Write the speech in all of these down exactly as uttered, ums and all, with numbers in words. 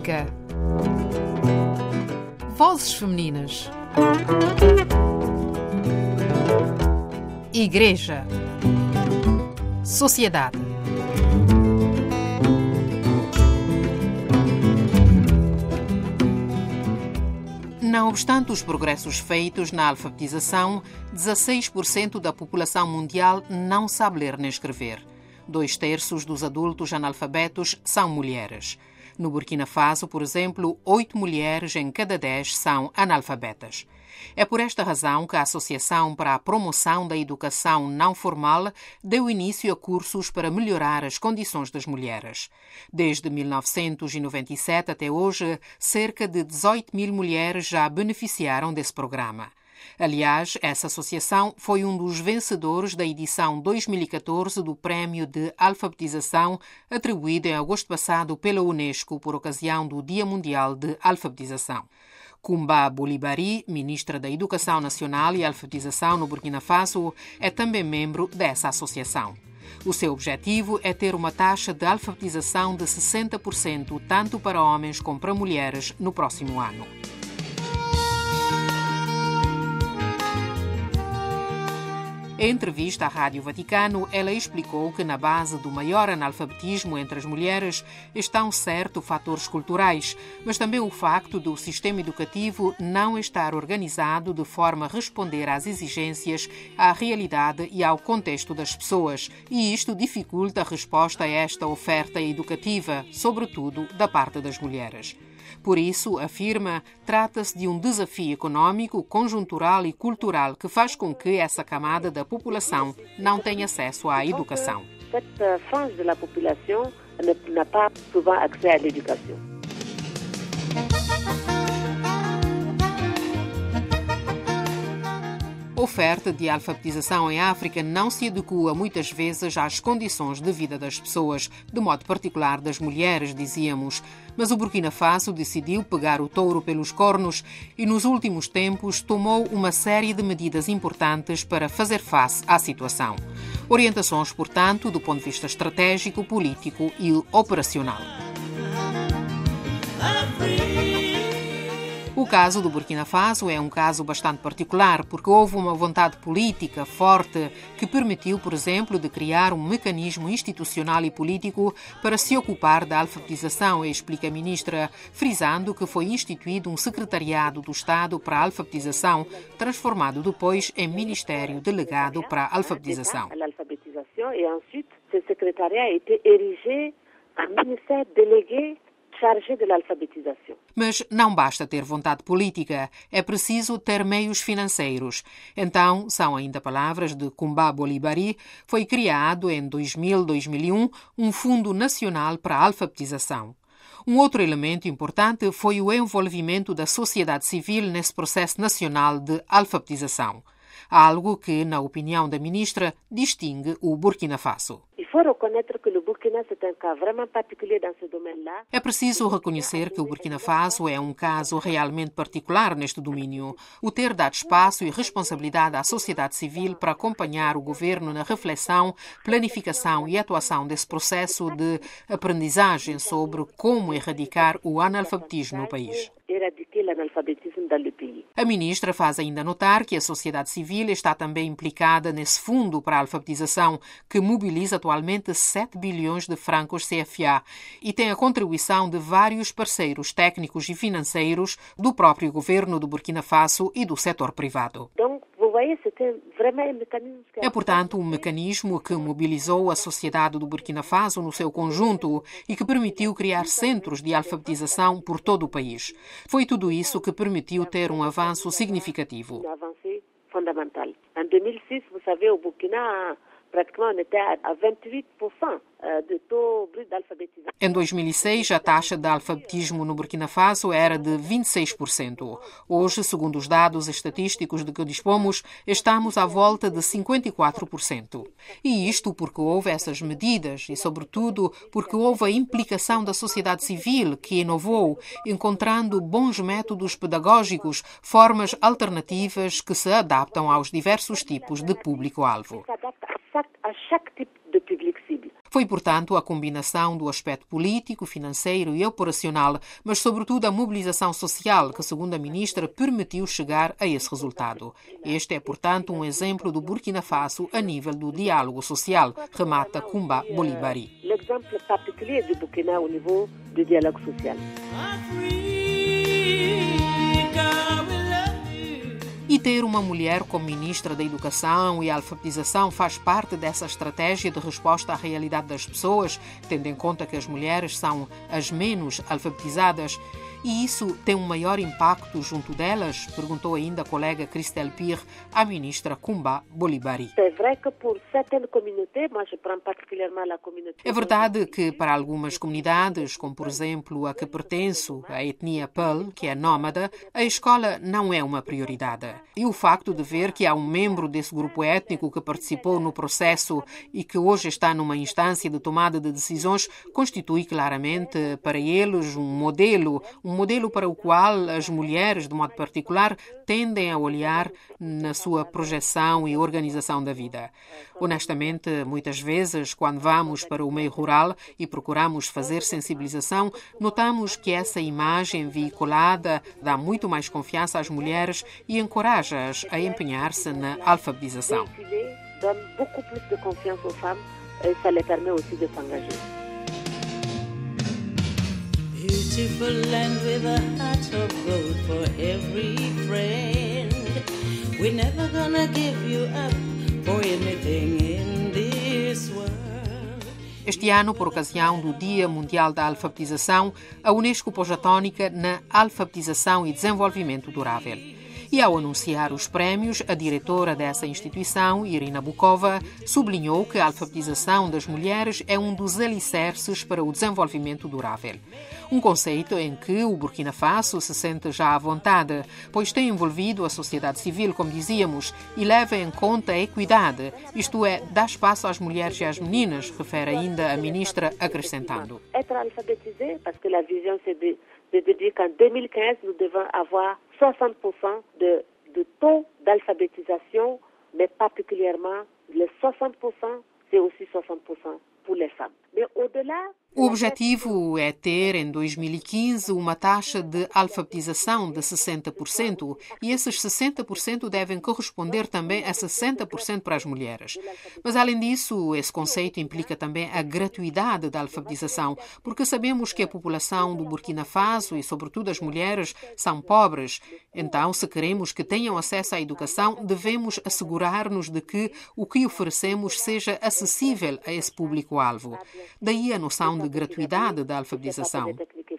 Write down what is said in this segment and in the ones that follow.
África. Vozes femininas. Igreja. Sociedade. Não obstante os progressos feitos na alfabetização, dezasseis por cento da população mundial não sabe ler nem escrever. Dois terços dos adultos analfabetos são mulheres. No Burkina Faso, por exemplo, oito mulheres em cada dez são analfabetas. É por esta razão que a Associação para a Promoção da Educação Não Formal deu início a cursos para melhorar as condições das mulheres. Desde mil novecentos e noventa e sete até hoje, cerca de dezoito mil mulheres já beneficiaram desse programa. Aliás, essa associação foi um dos vencedores da edição dois mil e catorze do Prémio de Alfabetização, atribuído em agosto passado pela Unesco por ocasião do Dia Mundial de Alfabetização. Kumba Bolibari, ministra da Educação Nacional e Alfabetização no Burkina Faso, é também membro dessa associação. O seu objetivo é ter uma taxa de alfabetização de sessenta por cento, tanto para homens como para mulheres, no próximo ano. Em entrevista à Rádio Vaticano, ela explicou que na base do maior analfabetismo entre as mulheres estão certo fatores culturais, mas também o facto do sistema educativo não estar organizado de forma a responder às exigências, à realidade e ao contexto das pessoas, e isto dificulta a resposta a esta oferta educativa, sobretudo da parte das mulheres. Por isso, afirma, trata-se de um desafio econômico, conjuntural e cultural que faz com que essa camada da população não tenha acesso à educação. Cette frange da população n'a pas souvent accès à l'éducation. A oferta de alfabetização em África não se adequa muitas vezes às condições de vida das pessoas, de modo particular das mulheres, dizíamos. Mas o Burkina Faso decidiu pegar o touro pelos cornos e, nos últimos tempos, tomou uma série de medidas importantes para fazer face à situação. Orientações, portanto, do ponto de vista estratégico, político e operacional. O caso do Burkina Faso é um caso bastante particular porque houve uma vontade política forte que permitiu, por exemplo, de criar um mecanismo institucional e político para se ocupar da alfabetização, explica a ministra, frisando que foi instituído um secretariado do Estado para a alfabetização, transformado depois em Ministério Delegado para a Alfabetização. E ensuite, ce secrétariat a été érigé en ministère délégué chargé de l'alphabétisation. Mas não basta ter vontade política, é preciso ter meios financeiros. Então, são ainda palavras de Kumba Bolibari, foi criado em dois mil, dois mil e um um Fundo Nacional para a Alfabetização. Um outro elemento importante foi o envolvimento da sociedade civil nesse processo nacional de alfabetização. Algo que, na opinião da ministra, distingue o Burkina Faso. É preciso reconhecer que o Burkina Faso é um caso realmente particular neste domínio. O ter dado espaço e responsabilidade à sociedade civil para acompanhar o governo na reflexão, planificação e atuação desse processo de aprendizagem sobre como erradicar o analfabetismo no país. A ministra faz ainda notar que a sociedade civil está também implicada nesse fundo para a alfabetização, que mobiliza atualmente sete bilhões de francos C F A e tem a contribuição de vários parceiros técnicos e financeiros do próprio governo do Burkina Faso e do setor privado. É, portanto, um mecanismo que mobilizou a sociedade do Burkina Faso no seu conjunto e que permitiu criar centros de alfabetização por todo o país. Foi tudo isso que permitiu ter um avanço significativo. Em dois mil e seis, vous savez, au Burkina, pratiquement on était à vingt-huit pour cent de taux brut d'alphabétisation. Em dois mil e seis, a taxa de alfabetismo no Burkina Faso era de vinte e seis por cento. Hoje, segundo os dados estatísticos de que dispomos, estamos à volta de cinquenta e quatro por cento. E isto porque houve essas medidas e, sobretudo, porque houve a implicação da sociedade civil que inovou, encontrando bons métodos pedagógicos, formas alternativas que se adaptam aos diversos tipos de público-alvo. A chaque type de public cible. Foi, portanto, a combinação do aspecto político, financeiro e operacional, mas sobretudo a mobilização social que, segundo a ministra, permitiu chegar a esse resultado. Este é, portanto, um exemplo do Burkina Faso a nível do diálogo social, remata Kumba Bolibari. L'exemple particulier du Burkina au niveau du dialogue social. E ter uma mulher como ministra da Educação e Alfabetização faz parte dessa estratégia de resposta à realidade das pessoas, tendo em conta que as mulheres são as menos alfabetizadas. E isso tem um maior impacto junto delas? Perguntou ainda a colega Christelle Pire à ministra Kumba Bolibari. É verdade que para algumas comunidades, como por exemplo a que pertenço, a etnia Peul, que é nómada, a escola não é uma prioridade. E o facto de ver que há um membro desse grupo étnico que participou no processo e que hoje está numa instância de tomada de decisões constitui claramente para eles um modelo, um modelo para o qual as mulheres, de modo particular, tendem a olhar na sua projeção e organização da vida. Honestamente, muitas vezes, quando vamos para o meio rural e procuramos fazer sensibilização, notamos que essa imagem veiculada dá muito mais confiança às mulheres e encoraja-as a empenhar-se na alfabetização. Donne beaucoup plus de confiance aux femmes et ça les permet aussi de s'engager. Beautiful land with a heart of gold for every friend. We're never gonna give you up for anything in this world. Este ano, por ocasião do Dia Mundial da Alfabetização, a Unesco pôs a tónica na alfabetização e desenvolvimento durável. E ao anunciar os prémios, a diretora dessa instituição, Irina Bukova, sublinhou que a alfabetização das mulheres é um dos alicerces para o desenvolvimento durável. Um conceito em que o Burkina Faso se sente já à vontade, pois tem envolvido a sociedade civil, como dizíamos, e leva em conta a equidade, isto é, dá espaço às mulheres e às meninas, refere ainda a ministra, acrescentando. Être alphabétisé, parce que la vision c'est de de dire qu'en deux mille quinze, nous devons avoir soixante pour cent de, de taux d'alphabétisation, mais particulièrement les soixante pour cent, c'est aussi soixante pour cent pour les femmes. Mais au-delà... O objetivo é ter, em dois mil e quinze, uma taxa de alfabetização de sessenta por cento e esses sessenta por cento devem corresponder também a sessenta por cento para as mulheres. Mas, além disso, esse conceito implica também a gratuidade da alfabetização, porque sabemos que a população do Burkina Faso e, sobretudo, as mulheres, são pobres. Então, se queremos que tenham acesso à educação, devemos assegurar-nos de que o que oferecemos seja acessível a esse público-alvo. Daí a noção de gratuidade da alfabetização.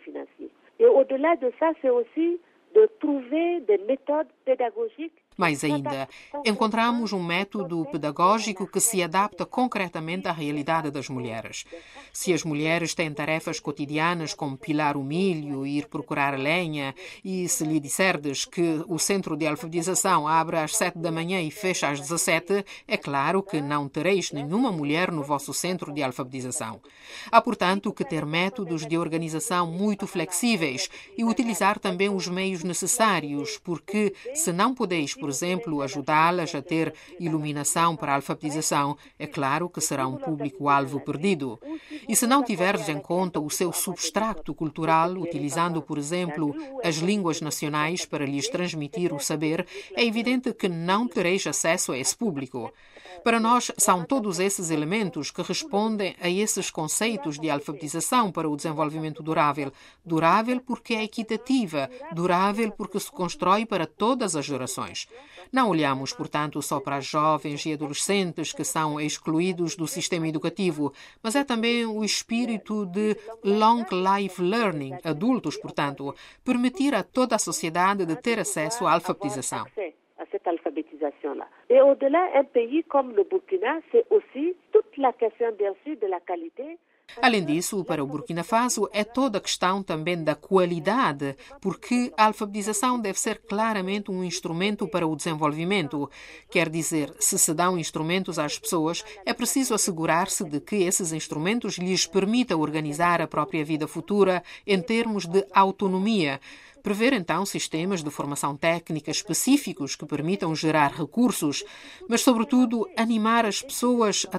E, au-delà de ça, c'est aussi de trouver des méthodes pédagogiques. Mais ainda, encontramos um método pedagógico que se adapta concretamente à realidade das mulheres. Se as mulheres têm tarefas cotidianas como pilar o milho e ir procurar lenha, e se lhe disserdes que o centro de alfabetização abre às sete da manhã e fecha às dezassete, é claro que não tereis nenhuma mulher no vosso centro de alfabetização. Há, portanto, que ter métodos de organização muito flexíveis e utilizar também os meios necessários, porque se não podeis, por exemplo, ajudá-las a ter iluminação para a alfabetização, é claro que será um público-alvo perdido. E se não tiveres em conta o seu substrato cultural, utilizando, por exemplo, as línguas nacionais para lhes transmitir o saber, é evidente que não tereis acesso a esse público. Para nós, são todos esses elementos que respondem a esses conceitos de alfabetização para o desenvolvimento durável. Durável porque é equitativa, durável porque se constrói para todas as gerações. Não olhamos, portanto, só para os jovens e adolescentes que são excluídos do sistema educativo, mas é também o espírito de long life learning, adultos, portanto, permitir a toda a sociedade de ter acesso à alfabetização. Cette alphabétisation-là. Et au-delà, un pays comme le Burkina, c'est aussi toute la question, bien sûr, de la qualité. Além disso, para o Burkina Faso é toda a questão também da qualidade, porque a alfabetização deve ser claramente um instrumento para o desenvolvimento. Quer dizer, se se dão instrumentos às pessoas, é preciso assegurar-se de que esses instrumentos lhes permitam organizar a própria vida futura em termos de autonomia. Prever, então, sistemas de formação técnica específicos que permitam gerar recursos, mas, sobretudo, animar as pessoas através do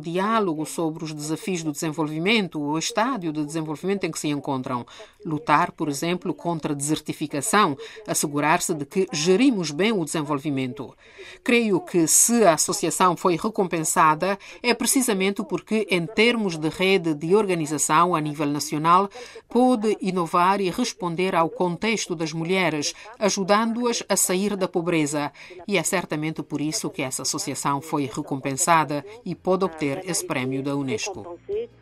diálogo sobre os desafios do desenvolvimento, o estádio de desenvolvimento em que se encontram. Lutar, por exemplo, contra a desertificação, assegurar-se de que gerimos bem o desenvolvimento. Creio que se a associação foi recompensada é precisamente porque, em termos de rede de organização a nível nacional, pôde inovar e responder ao contexto das mulheres, ajudando-as a sair da pobreza. E é certamente por isso que essa associação foi recompensada e pôde obter esse prémio da Unesco.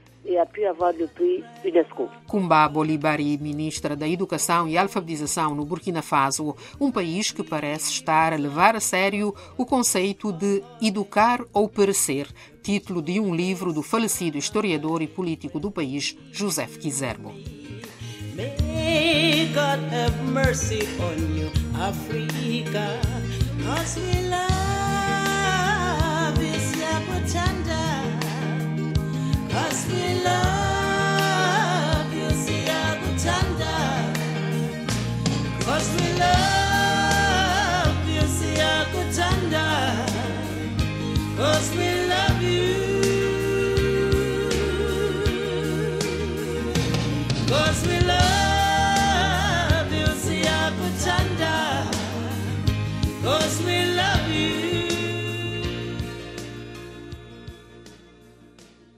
Kumba Bolibari, ministra da Educação e Alfabetização no Burkina Faso, um país que parece estar a levar a sério o conceito de educar ou perecer, título de um livro do falecido historiador e político do país, Joseph Kizerbo. May God have mercy on you, Africa, 'cause we love is Yakutanda, 'cause we love you, Yakutanda, 'cause we love you, Yakutanda, 'cause we love you.